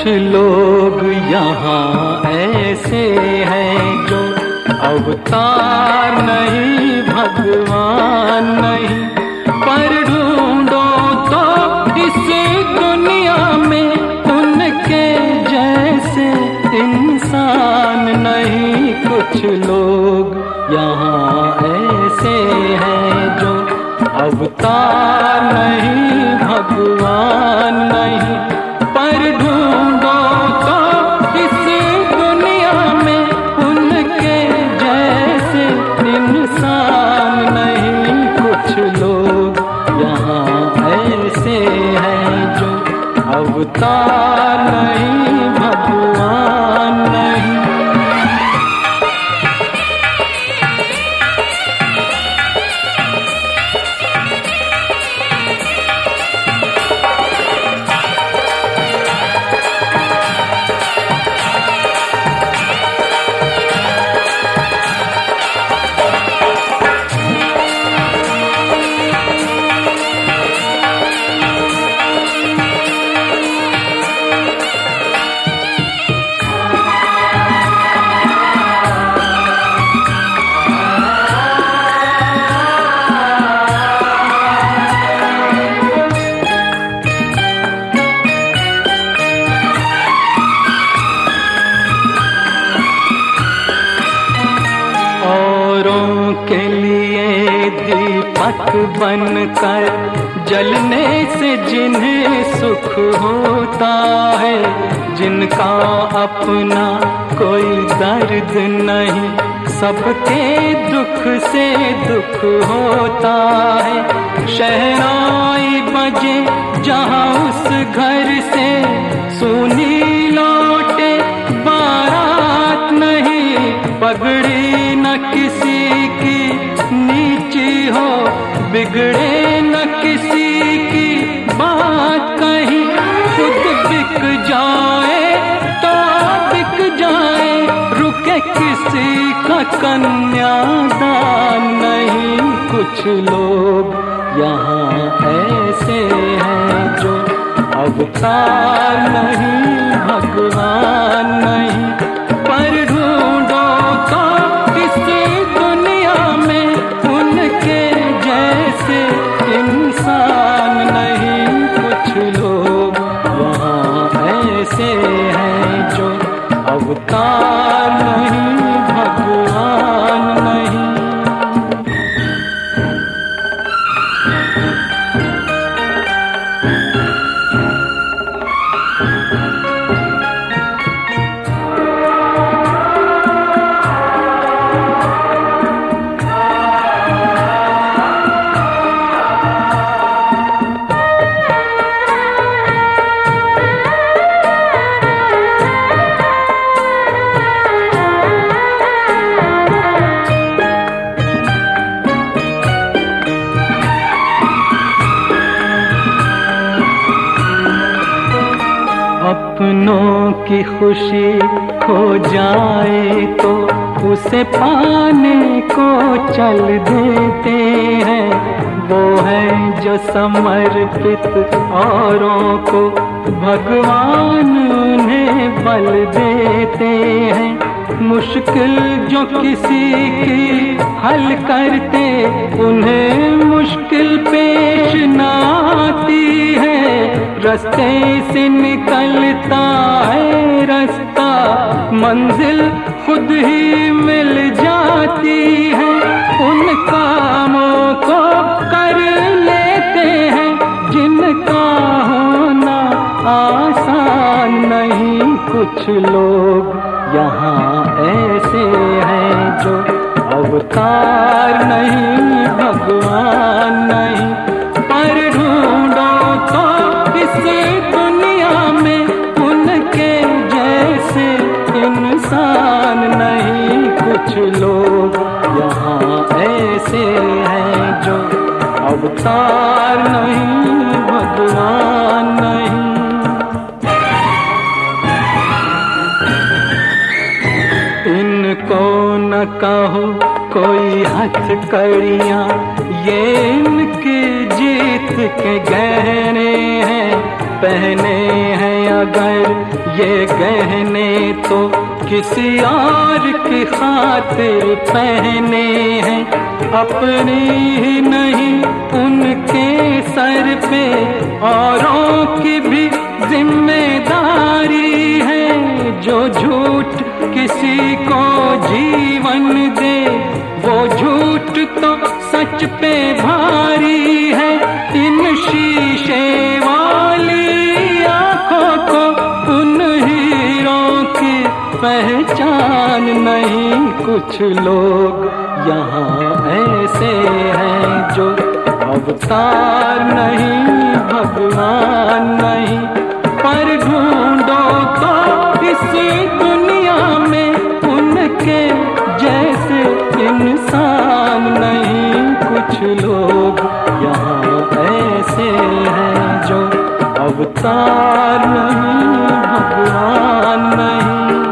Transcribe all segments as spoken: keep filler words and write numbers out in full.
कुछ लोग यहाँ ऐसे हैं जो अवतार नहीं, भगवान नहीं, पर ढूंढो तो इस दुनिया में उनके जैसे इंसान नहीं। कुछ लोग यहाँ ऐसे हैं जो अवतार नहीं, भगवान नहीं, पर ढूंढो तो इस दुनिया में उनके जैसे इंसान नहीं। कुछ लोग यहाँ ऐसे हैं जो अवतार नहीं, भगवान नहीं। के लिए दीपक बनकर जलने से जिन्हें सुख होता है, जिनका अपना कोई दर्द नहीं, सबके दुख से दुख होता है। शहनाई बजे जहाँ उस घर से सुनी लौटे बारात नहीं, पगड़ी न किसी की नीची हो, बिगड़े न किसी की बात कहीं, खुद बिक जाए तो बिक जाए, रुके किसी का कन्यादान नहीं। कुछ लोग यहाँ ऐसे हैं जो अवतार नहीं, भगवान नहीं, पर ढूंढो तो इस दुनिया में उनके जैसे इंसान नहीं। कुछ लोग यहाँ ऐसे हैं जो अवतार नहीं, भगवान नहीं। अपनों की खुशी खो जाए तो उसे पाने को चल देते हैं, वो है जो समर्पित औरों को भगवान उन्हें बल देते हैं। मुश्किल जो किसी की हल करते उन्हें मुश्किल पेश न आती है, रास्ते से निकलता है रास्ता, मंजिल खुद ही मिल जाती है। उन कामों को कर लेते हैं जिनका होना आसान नहीं। कुछ लोग यहाँ ऐसे हैं जो अवतार नहीं, भगवान नहीं, पर ढूंढो तो इस दुनिया में उनके जैसे इंसान नहीं। कुछ लोग यहाँ ऐसे हैं जो अवतार नहीं, भगवान नहीं। इनको न कहो कोई हथकड़ियाँ, ये इनकी जीत के गहने हैं, पहने हैं अगर ये गहने तो किसी और की खातिर पहने हैं, अपनी ही नहीं उनके सर पे औरों की भी जिम्मेदारी है। जो झूठ किसी को जीवन दे वो झूठ तो सच पे भारी है। इन शीशे वाली आंखों को उन हीरों की पहचान नहीं। कुछ लोग यहाँ ऐसे हैं जो अवतार नहीं, भगवान नहीं, पर ढूंढो तो इस दुनिया में उनके जैसे इंसान नहीं। कुछ लोग यहाँ ऐसे हैं जो अवतार नहीं, भगवान नहीं।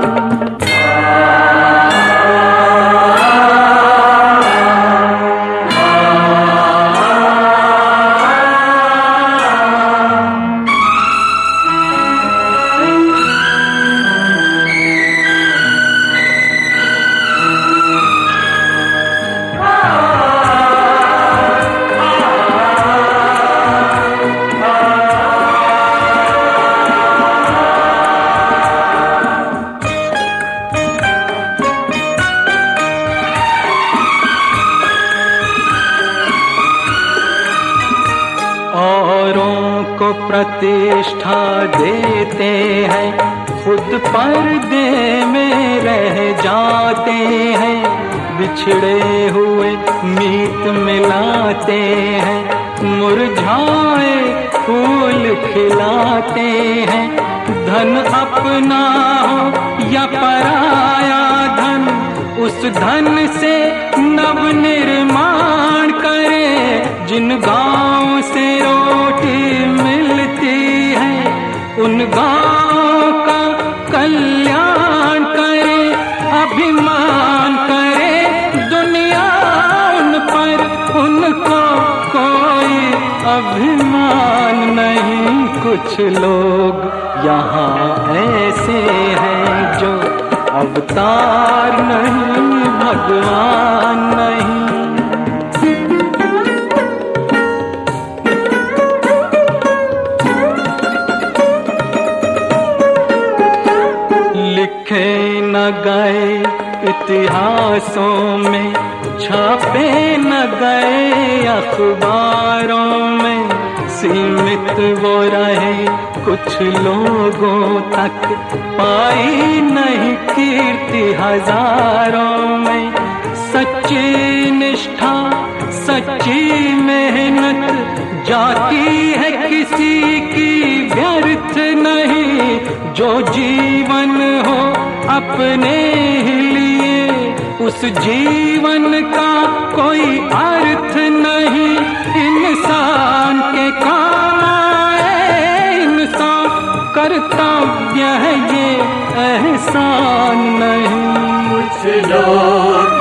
औरों को प्रतिष्ठा देते हैं, खुद पर्दे में रह जाते हैं। बिछड़े हुए मीत मिलाते हैं, मुरझाए फूल खिलाते हैं। धन अपना हो या पराया धन, उस धन से नव निर्माण करे। जिन गांव से रोटी मिलती है उन गांव का कल्याण करे। अभिमान करे दुनिया उन पर, उनको कोई अभिमान नहीं। कुछ लोग यहाँ ऐसे हैं जो अवतार नहीं, भगवान नहीं। लिखे न गए इतिहासों में, छापे न गए अखबारों में। सीमित वो रहे कुछ लोगों तक, पाई नहीं कीर्ति हजारों में। सच्ची निष्ठा सच्ची मेहनत जाती है किसी की व्यर्थ नहीं। जो जीवन हो अपने ही लिए, उस जीवन का कोई अर्थ नहीं। इंसान के काम आए इंसान, कर्तव्य है ये एहसान नहीं। कुछ लोग